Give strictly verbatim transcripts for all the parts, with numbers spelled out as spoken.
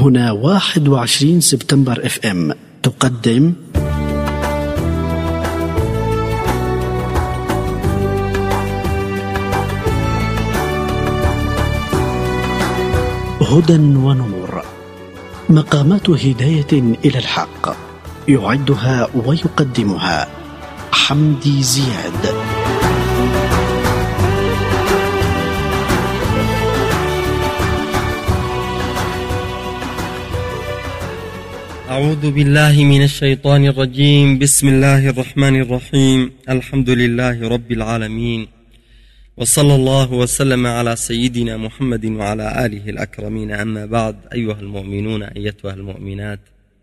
هنا واحد وعشرين سبتمبر اف ام تقدم هدى ونور، مقامات هداية إلى الحق، يعدها ويقدمها حمدي زياد. أعوذ بالله من الشيطان الرجيم. بسم الله الرحمن الرحيم. الحمد لله رب العالمين، وصلى الله وسلم على سيدنا محمد وعلى آله الأكرمين. أما بعد، أيها المؤمنون أيتها المؤمنات،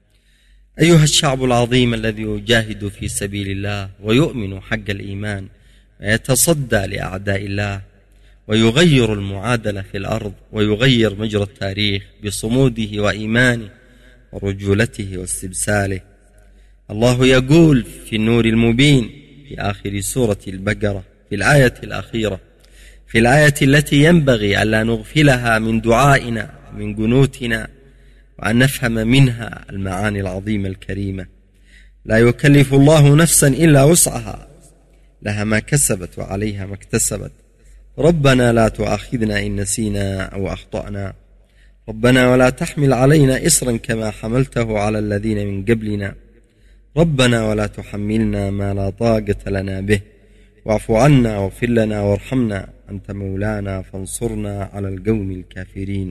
أيها الشعب العظيم الذي يجاهد في سبيل الله ويؤمن حق الإيمان ويتصدى لأعداء الله ويغير المعادلة في الأرض ويغير مجرى التاريخ بصموده وإيمانه ورجولته واستبساله. الله يقول في النور المبين في آخر سورة البقرة في الآية الأخيرة، في الآية التي ينبغي ألا نغفلها من دعائنا ومن قنوتنا، وأن نفهم منها المعاني العظيمة الكريمة: لا يكلف الله نفسا إلا وسعها، لها ما كسبت وعليها ما اكتسبت. ربنا لا تؤاخذنا إن نسينا أو أخطأنا، ربنا ولا تحمل علينا إصرا كما حملته على الذين من قبلنا، ربنا ولا تحملنا ما لا طاقة لنا به، واعف عنا واغفر لنا وارحمنا، أنت مولانا فانصرنا على القوم الكافرين.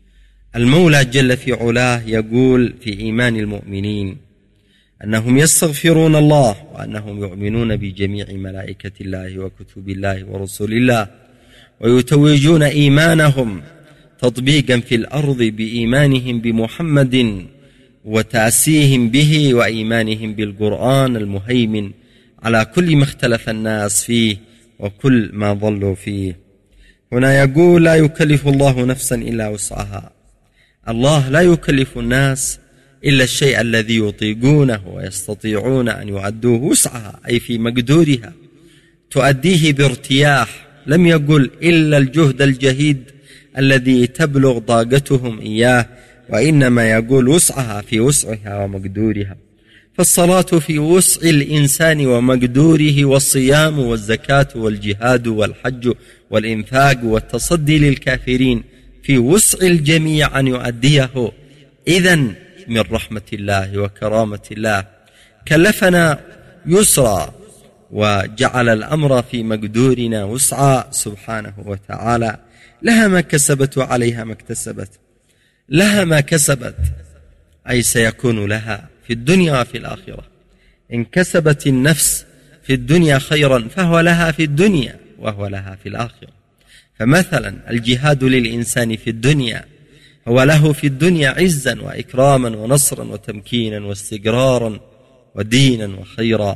المولى جل في علاه يقول في إيمان المؤمنين أنهم يستغفرون الله، وأنهم يؤمنون بجميع ملائكة الله وكتب الله ورسل الله، ويتوجون إيمانهم تطبيقا في الأرض بإيمانهم بمحمد وتأسيهم به، وإيمانهم بالقرآن المهيمن على كل ما اختلف الناس فيه وكل ما ضلوا فيه. هنا يقول: لا يكلف الله نفسا إلا وسعها. الله لا يكلف الناس إلا الشيء الذي يطيقونه ويستطيعون أن يؤدوه وسعها، أي في مقدورها تؤديه بارتياح. لم يقل إلا الجهد الجهيد الذي تبلغ طاقتهم إياه، وإنما يقول وسعها في وسعها ومقدورها. فالصلاة في وسع الإنسان ومقدوره، والصيام والزكاة والجهاد والحج والإنفاق والتصدي للكافرين في وسع الجميع أن يؤديه. إذن من رحمة الله وكرامة الله كلفنا يسرا وجعل الأمر في مقدورنا وسعا سبحانه وتعالى. لها ما كسبت وعليها ما اكتسبت. لها ما كسبت أي سيكون لها في الدنيا وفي الآخرة. إن كسبت النفس في الدنيا خيرا فهو لها في الدنيا وهو لها في الآخرة. فمثلا الجهاد للإنسان في الدنيا هو له في الدنيا عزا وإكراما ونصرا وتمكينا واستقرارا ودينا وخيرا،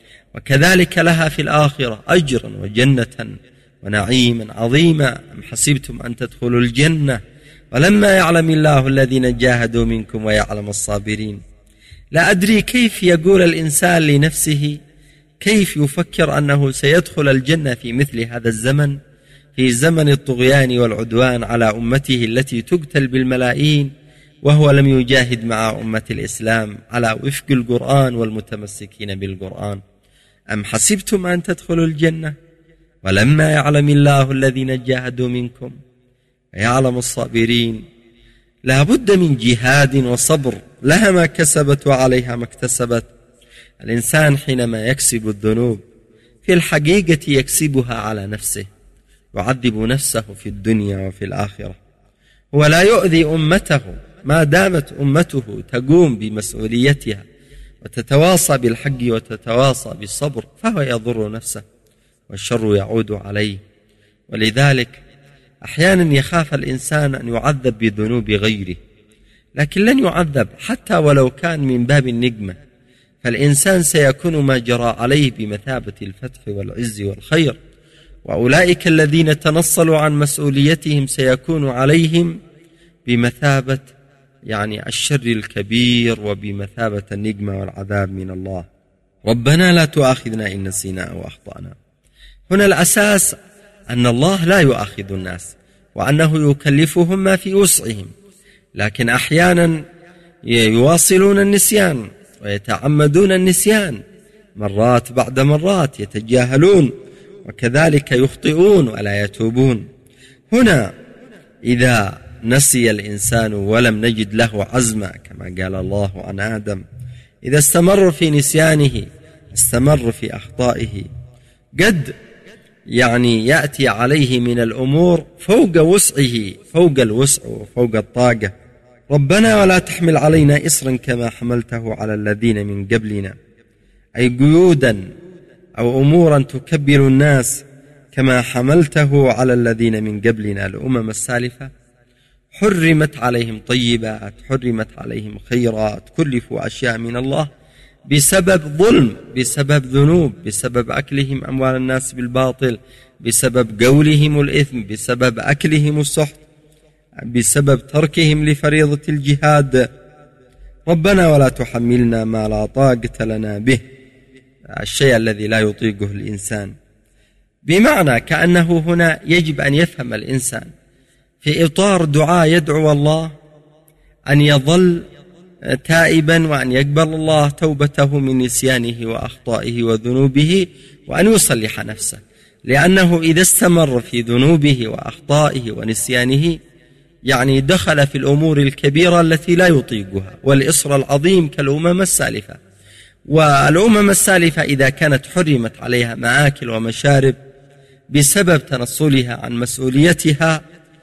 وكذلك لها في الآخرة أجرا وجنة ونعيما عظيما. أم حسبتم أن تدخلوا الجنة ولما يعلم الله الذين جاهدوا منكم ويعلم الصابرين. لا أدري كيف يقول الإنسان لنفسه، كيف يفكر أنه سيدخل الجنة في مثل هذا الزمن، في زمن الطغيان والعدوان على أمته التي تقتل بالملايين، وهو لم يجاهد مع أمة الإسلام على وفق القرآن والمتمسكين بالقرآن. أم حسبتم أن تدخلوا الجنة ولما يعلم الله الذين جاهدوا منكم ويعلم الصابرين. لا بد من جهاد وصبر. لها ما كسبت وعليها ما اكتسبت. الإنسان حينما يكسب الذنوب في الحقيقة يكسبها على نفسه، يعذب نفسه في الدنيا وفي الآخرة. هو لا يؤذي أمته ما دامت أمته تقوم بمسؤوليتها وتتواصى بالحق وتتواصى بالصبر، فهو يضر نفسه والشر يعود عليه. ولذلك أحيانا يخاف الإنسان أن يعذب بذنوب غيره، لكن لن يعذب حتى ولو كان من باب النقمة، فالإنسان سيكون ما جرى عليه بمثابة الفتح والعز والخير، وأولئك الذين تنصلوا عن مسؤوليتهم سيكون عليهم بمثابة يعني الشر الكبير وبمثابة النقمة والعذاب من الله. ربنا لا تؤاخذنا إن نسينا أو أخطأنا. هنا الأساس أن الله لا يؤاخذ الناس، وأنه يكلفهم ما في وسعهم، لكن أحيانا يواصلون النسيان ويتعمدون النسيان مرات بعد مرات، يتجاهلون وكذلك يخطئون ولا يتوبون. هنا إذا نسي الإنسان ولم نجد له عزما كما قال الله عن آدم، إذا استمر في نسيانه استمر في أخطائه، قد يعني يأتي عليه من الأمور فوق وسعه، فوق الوسع وفوق الطاقة. ربنا ولا تحمل علينا إصرا كما حملته على الذين من قبلنا، أي قيودا أو أمورا تكبر الناس كما حملته على الذين من قبلنا الأمم السالفة. حرمت عليهم طيبات، حرمت عليهم خيرات، كلفوا أشياء من الله بسبب ظلم، بسبب ذنوب، بسبب أكلهم أموال الناس بالباطل، بسبب قولهم الإثم، بسبب أكلهم السحت، بسبب تركهم لفريضة الجهاد. ربنا ولا تحملنا ما لا طاقة لنا به، الشيء الذي لا يطيقه الإنسان. بمعنى كأنه هنا يجب أن يفهم الإنسان في إطار دعاء يدعو الله أن يظل تائبا، وأن يقبل الله توبته من نسيانه وأخطائه وذنوبه، وأن يصلح نفسه، لأنه إذا استمر في ذنوبه وأخطائه ونسيانه يعني دخل في الأمور الكبيرة التي لا يطيقها والإصر العظيم كالأمم السالفة. والأمم السالفة إذا كانت حرمت عليها مآكل ومشارب بسبب تنصلها عن مسؤوليتها،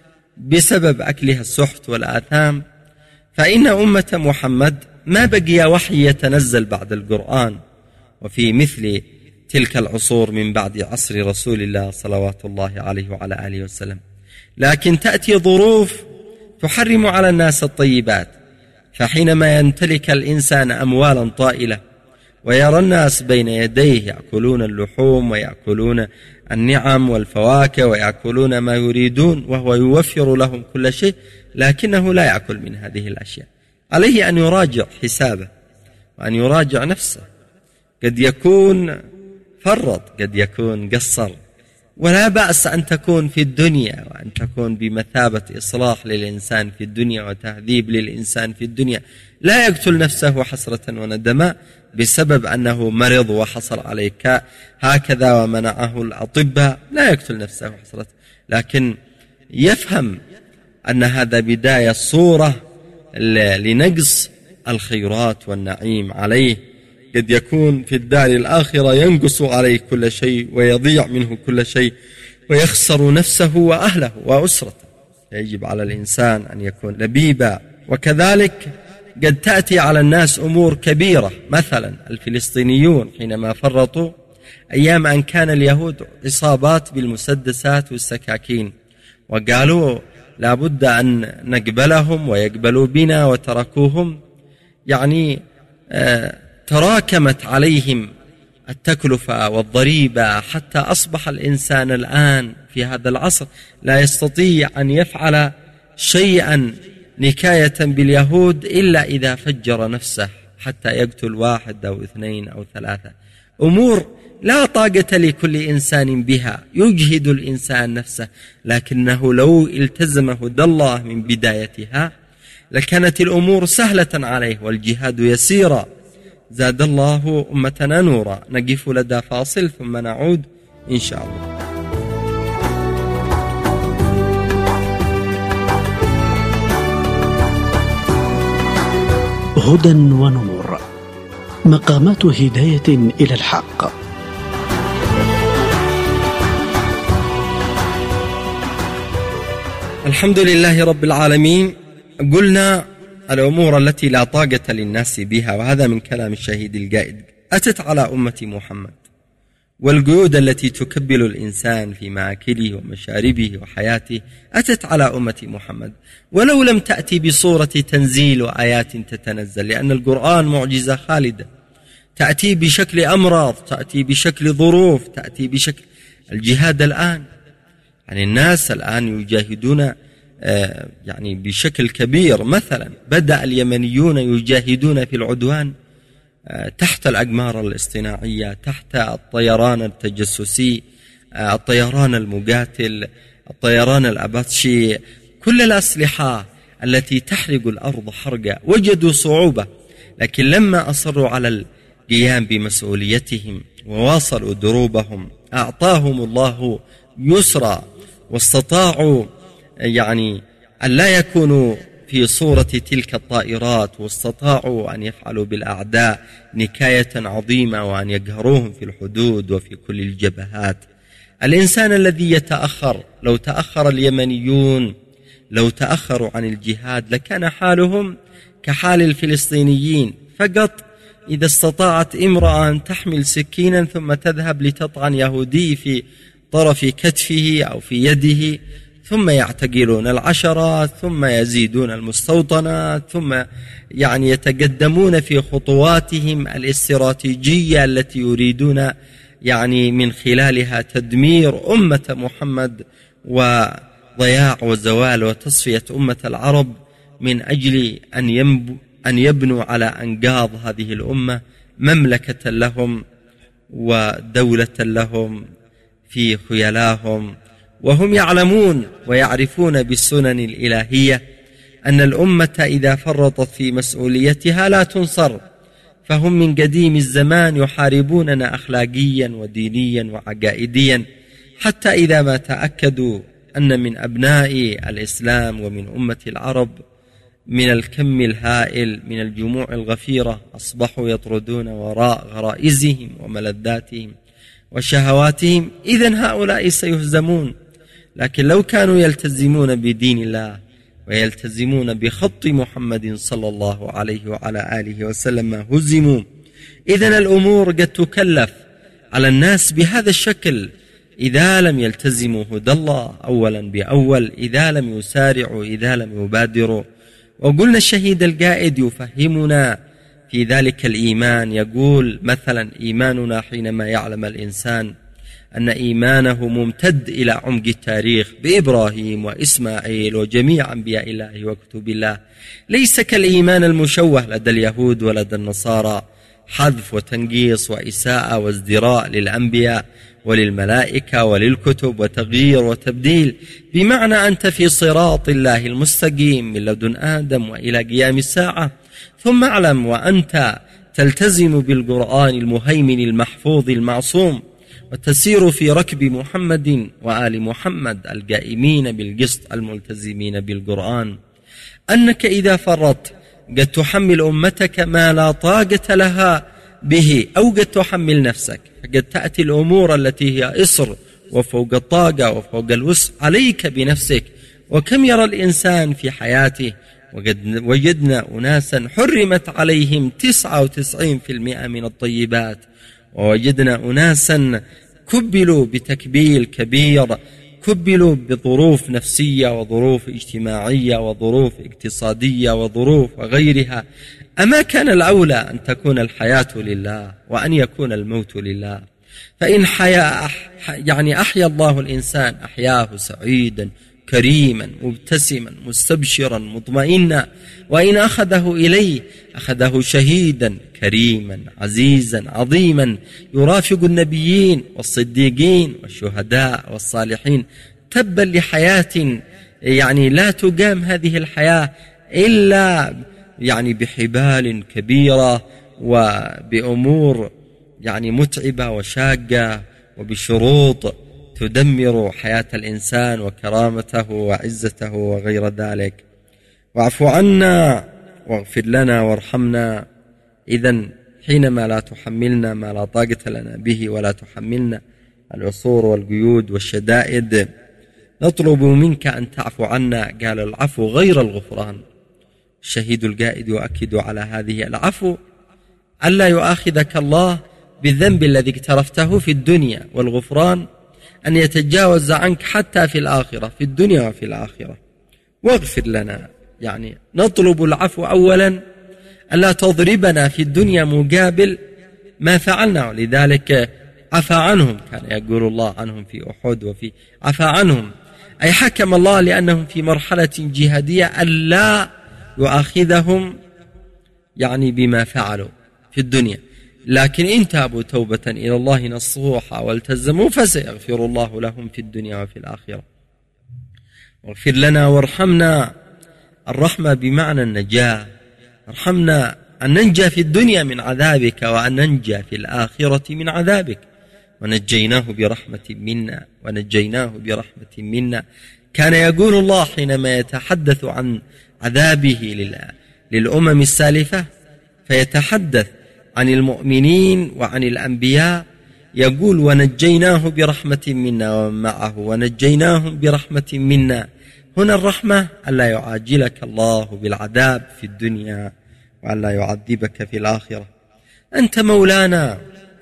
بسبب أكلها السحت والآثام، فإن أمة محمد ما بقي وحي يتنزل بعد القرآن وفي مثل تلك العصور من بعد عصر رسول الله صلوات الله عليه وعلى آله وسلم، لكن تأتي ظروف تحرم على الناس الطيبات. فحينما يمتلك الإنسان أموالا طائلة ويرى الناس بين يديه يأكلون اللحوم ويأكلون النعم والفواكه ويأكلون ما يريدون وهو يوفر لهم كل شيء، لكنه لا يأكل من هذه الأشياء، عليه أن يراجع حسابه وأن يراجع نفسه. قد يكون فرط، قد يكون قصر، ولا بأس أن تكون في الدنيا وأن تكون بمثابة إصلاح للإنسان في الدنيا وتهذيب للإنسان في الدنيا. لا يقتل نفسه حسرة وندما بسبب أنه مرض وحصل عليه هكذا ومنعه الأطباء، لا يقتل نفسه حسرة، لكن يفهم أن هذا بداية صورة لنقص الخيرات والنعيم عليه. قد يكون في الدار الآخرة ينقص عليه كل شيء ويضيع منه كل شيء ويخسر نفسه وأهله وأسرته. يجب على الإنسان أن يكون لبيبا. وكذلك قد تأتي على الناس أمور كبيرة، مثلا الفلسطينيون حينما فرطوا أيام أن كان اليهود عصابات بالمسدسات والسكاكين، وقالوا لابد أن نقبلهم ويقبلوا بنا، وتركوهم. يعني آه تراكمت عليهم التكلفة والضريبة حتى أصبح الإنسان الآن في هذا العصر لا يستطيع أن يفعل شيئا نكاية باليهود إلا إذا فجر نفسه حتى يقتل واحد أو اثنين أو ثلاثة. أمور لا طاقة لكل إنسان بها، يجهد الإنسان نفسه، لكنه لو التزم هدى الله من بدايتها لكانت الأمور سهلة عليه والجهاد يسيرا. زاد الله أمتنا نورا. نقف لدى فاصل ثم نعود إن شاء الله. هدى ونور، مقامات هداية إلى الحق. الحمد لله رب العالمين. قلنا الأمور التي لا طاقة للناس بها، وهذا من كلام الشهيد القائد، أتت على أمة محمد، والقيود التي تكبل الإنسان في مآكله ومشاربه وحياته أتت على أمة محمد، ولو لم تأتي بصورة تنزيل وآيات تتنزل، لأن القرآن معجزة خالدة، تأتي بشكل أمراض، تأتي بشكل ظروف، تأتي بشكل الجهاد الآن. يعني الناس الآن يجاهدون يعني بشكل كبير. مثلا بدأ اليمنيون يجاهدون في العدوان تحت الأقمار الاصطناعية، تحت الطيران التجسسي، الطيران المقاتل، الطيران الأباتشي، كل الأسلحة التي تحرق الأرض حرقا وجدوا صعوبة، لكن لما أصروا على القيام بمسؤوليتهم وواصلوا دروبهم أعطاهم الله يسرا، واستطاعوا يعني أن لا يكونوا في صورة تلك الطائرات، واستطاعوا أن يفعلوا بالأعداء نكاية عظيمة وأن يقهروهم في الحدود وفي كل الجبهات. الإنسان الذي يتأخر، لو تأخر اليمنيون لو تأخروا عن الجهاد لكان حالهم كحال الفلسطينيين فقط. إذا استطاعت امرأة أن تحمل سكينا ثم تذهب لتطعن يهودي في طرف كتفه أو في يده، ثم يعتقلون العشرة، ثم يزيدون المستوطنات، ثم يعني يتقدمون في خطواتهم الاستراتيجية التي يريدون يعني من خلالها تدمير أمة محمد وضياع وزوال وتصفية أمة العرب، من أجل أن يبنوا على أنقاض هذه الأمة مملكة لهم ودولة لهم في خيلاهم. وهم يعلمون ويعرفون بالسنن الإلهية أن الأمة إذا فرطت في مسؤوليتها لا تنصر، فهم من قديم الزمان يحاربوننا أخلاقيا ودينيا وعقائديا، حتى إذا ما تأكدوا أن من أبناء الإسلام ومن أمة العرب من الكم الهائل من الجموع الغفيرة أصبحوا يطردون وراء غرائزهم وملذاتهم وشهواتهم، إذن هؤلاء سيهزمون. لكن لو كانوا يلتزمون بدين الله ويلتزمون بخط محمد صلى الله عليه وعلى آله وسلم ما هزموا. إذن الأمور قد تكلف على الناس بهذا الشكل إذا لم يلتزموا هدى الله أولا بأول، إذا لم يسارعوا، إذا لم يبادروا. وقلنا الشهيد القائد يفهمنا في ذلك الإيمان، يقول مثلا: إيماننا حينما يعلم الإنسان أن إيمانه ممتد إلى عمق التاريخ بإبراهيم وإسماعيل وجميع أنبياء الله وكتب الله، ليس كالإيمان المشوه لدى اليهود ولدى النصارى، حذف وتنقيص وإساءة وازدراء للأنبياء وللملائكة وللكتب وتغيير وتبديل، بمعنى أنت في صراط الله المستقيم من لدن آدم وإلى قيام الساعة. ثم اعلم وأنت تلتزم بالقرآن المهيمن المحفوظ المعصوم، وتسير في ركب محمد وآل محمد القائمين بالقسط الملتزمين بالقرآن، أنك إذا فرطت قد تحمل أمتك ما لا طاقة لها به، أو قد تحمل نفسك، فقد تأتي الأمور التي هي إصر وفوق الطاقة وفوق الوسع عليك بنفسك. وكم يرى الإنسان في حياته، وقد وجدنا أناسا حرمت عليهم تسعة وتسعين بالمئة من الطيبات، ووجدنا أناسا كبلوا بتكبيل كبير، كبلوا بظروف نفسية وظروف اجتماعية وظروف اقتصادية وظروف وغيرها. أما كان الأولى أن تكون الحياة لله وأن يكون الموت لله؟ فإن حيا يعني أحيا الله الإنسان أحياه سعيدا كريما مبتسما مستبشرا مطمئنا، وإن أخذه إليه أخذه شهيدا كريما عزيزا عظيما يرافق النبيين والصديقين والشهداء والصالحين. تبا لحياة يعني لا تقام هذه الحياة إلا يعني بحبال كبيرة وبأمور يعني متعبة وشاقة وبشروط تدمر حياة الإنسان وكرامته وعزته وغير ذلك. واعف عنا واغفر لنا وارحمنا. إذن حينما لا تحملنا ما لا طاقة لنا به ولا تحملنا العصور والقيود والشدائد، نطلب منك أن تعفو عنا. قال: العفو غير الغفران. الشهيد القائد يؤكد على هذه العفو، ألا يؤاخذك الله بالذنب الذي اقترفته في الدنيا، والغفران أن يتجاوز عنك حتى في الآخرة، في الدنيا وفي الآخرة. واغفر لنا، يعني نطلب العفو أولا، ألا تضربنا في الدنيا مقابل ما فعلنا. لذلك عفى عنهم، كان يقول الله عنهم في أحد وفي عفى عنهم، أي حكم الله لأنهم في مرحلة جهادية ألا يؤاخذهم يعني بما فعلوا في الدنيا، لكن إن تابوا توبة إلى الله نصوحا والتزموا فسيغفر الله لهم في الدنيا وفي الآخرة. واغفر لنا وارحمنا، الرحمة بمعنى النجاة، ارحمنا أن ننجى في الدنيا من عذابك وأن ننجى في الآخرة من عذابك. ونجيناه برحمة منا ونجيناه برحمة منا. كان يقول الله حينما يتحدث عن عذابه للأمم السالفة، فيتحدث عن المؤمنين وعن الأنبياء، يقول ونجيناه برحمة منا ومن معه ونجيناهم برحمة منا. هنا الرحمة ألا يعاجلك الله بالعذاب في الدنيا وألا يعذبك في الآخرة. أنت مولانا،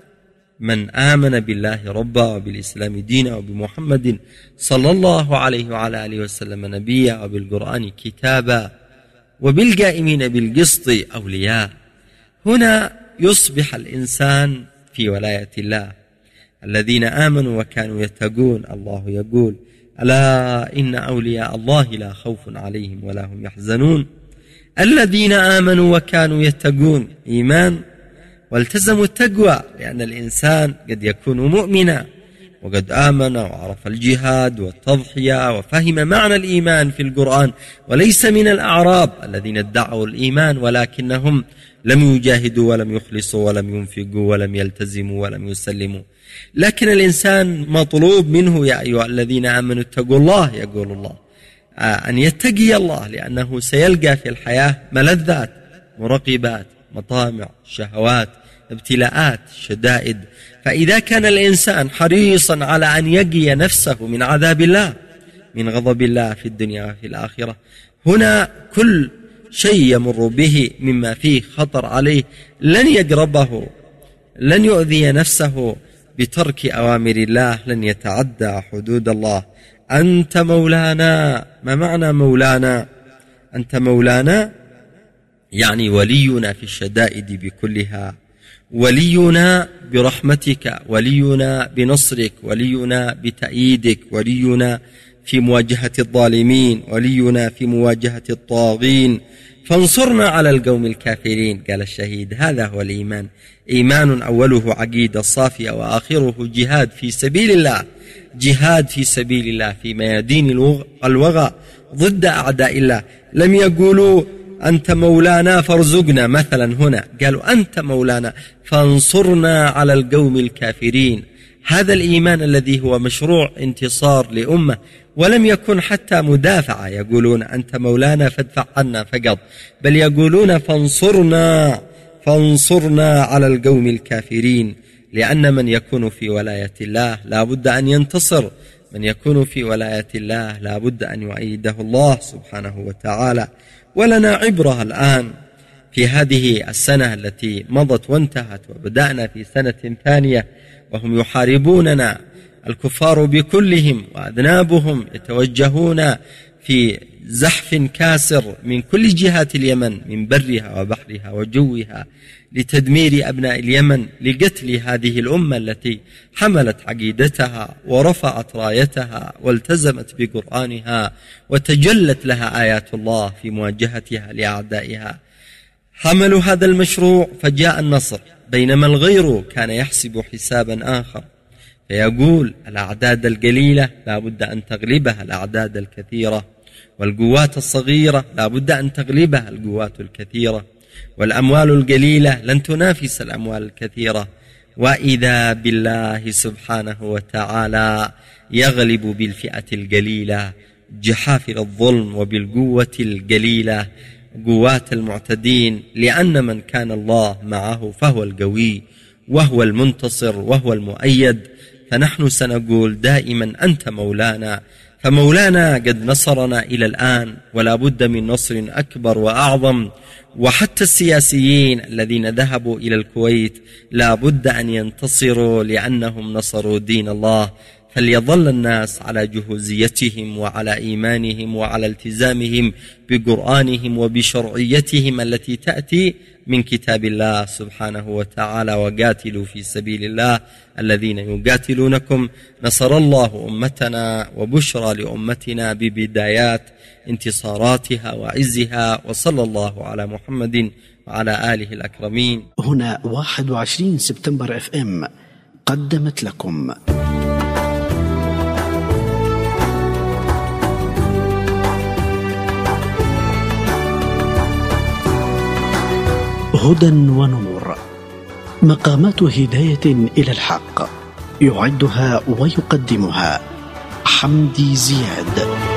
من آمن بالله ربا وبالإسلام دينا وبمحمد صلى الله عليه وعلى آله وسلم نبيا وبالقرآن كتابا وبالقائمين بالقسط أولياء. هنا يصبح الإنسان في ولاية الله. الذين آمنوا وكانوا يتقون، الله يقول ألا إن أولياء الله لا خوف عليهم ولا هم يحزنون. الذين آمنوا وكانوا يتقون، إيمان والتزموا التقوى، لأن الإنسان قد يكون مؤمنا وقد آمن وعرف الجهاد والتضحية وفهم معنى الإيمان في القرآن، وليس من الأعراب الذين ادعوا الإيمان ولكنهم لم يجاهدوا ولم يخلصوا ولم ينفقوا ولم يلتزموا ولم يسلموا. لكن الإنسان مطلوب منه يا أيها الذين آمنوا اتقوا الله، يقول الله أن يتقي الله، لأنه سيلقى في الحياة ملذات، مرقبات، مطامع، شهوات، ابتلاءات، شدائد. فإذا كان الإنسان حريصا على أن يقي نفسه من عذاب الله، من غضب الله في الدنيا وفي الآخرة، هنا كل شيء يمر به مما فيه خطر عليه لن يقربه، لن يؤذي نفسه بترك أوامر الله، لن يتعدى حدود الله. أنت مولانا. ما معنى مولانا؟ أنت مولانا يعني ولينا في الشدائد بكلها، ولينا برحمتك، ولينا بنصرك، ولينا بتأييدك، ولينا في مواجهة الظالمين، ولينا في مواجهة الطاغين، فانصرنا على القوم الكافرين. قال الشهيد هذا هو الإيمان. إيمان أوله عقيدة صافية وآخره جهاد في سبيل الله، جهاد في سبيل الله في ميادين الوغى ضد أعداء الله. لم يقولوا أنت مولانا فارزقنا مثلا، هنا قالوا أنت مولانا فانصرنا على القوم الكافرين. هذا الإيمان الذي هو مشروع انتصار لأمة، ولم يكن حتى مدافعة، يقولون أنت مولانا فادفع عنا فقط، بل يقولون فانصرنا فانصرنا على القوم الكافرين. لأن من يكون في ولاية الله لا بد أن ينتصر، من يكون في ولاية الله لا بد أن يؤيده الله سبحانه وتعالى. ولنا عبرة الآن في هذه السنة التي مضت وانتهت، وبدأنا في سنة ثانية وهم يحاربوننا، الكفار بكلهم وأذنابهم يتوجهون في زحف كاسر من كل جهات اليمن، من برها وبحرها وجوها، لتدمير أبناء اليمن، لقتل هذه الأمة التي حملت عقيدتها ورفعت رايتها والتزمت بقرآنها وتجلت لها آيات الله في مواجهتها لأعدائها. حملوا هذا المشروع فجاء النصر، بينما الغير كان يحسب حسابا آخر، فيقول الأعداد القليلة لا بد أن تغلبها الأعداد الكثيرة، والقوات الصغيرة لا بد أن تغلبها القوات الكثيرة، والأموال القليلة لن تنافس الأموال الكثيرة. وإذا بالله سبحانه وتعالى يغلب بالفئة القليلة جحافل الظلم، وبالقوة القليلة قوات المعتدين، لأن من كان الله معه فهو القوي وهو المنتصر وهو المؤيد. فنحن سنقول دائما أنت مولانا، فمولانا قد نصرنا إلى الآن، ولا بد من نصر أكبر وأعظم. وحتى السياسيين الذين ذهبوا إلى الكويت لا بد أن ينتصروا، لأنهم نصروا دين الله. فليظل الناس على جهوزيتهم وعلى إيمانهم وعلى التزامهم بقرآنهم وبشرعيتهم التي تأتي من كتاب الله سبحانه وتعالى. وقاتلوا في سبيل الله الذين يقاتلونكم. نصر الله أمتنا وبشرى لأمتنا ببدايات انتصاراتها وعزها، وصلى الله على محمد وعلى آله الأكرمين. هنا واحد وعشرين سبتمبر اف ام قدمت لكم هدى ونور، مقامات هداية إلى الحق، يعدها ويقدمها حمدي زياد.